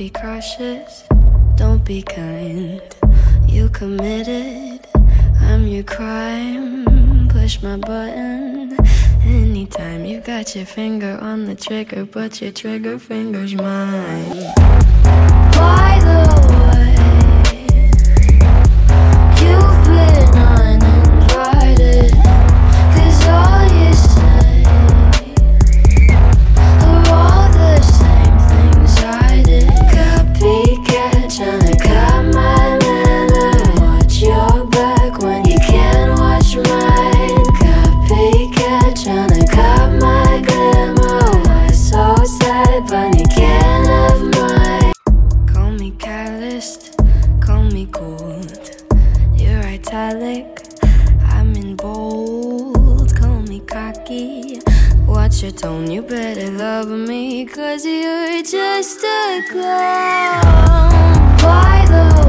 be cautious, don't be kind. You committed, I'm your crime. Push my button anytime. You got your finger on the trigger, but your trigger finger's mine. By the way, you've been uninvited, 'cause all you say are all the same things I did. Copycat, tryna cut my manner. Watch your back when you can't watch mine. Copycat, tryna cut my glamour. Why so sad, but you can't have mine. Call me calloused, call me cold. You're italic, I'm in bold. Call me cocky, watch your tone. You better love me, 'cause you're just a clown. By the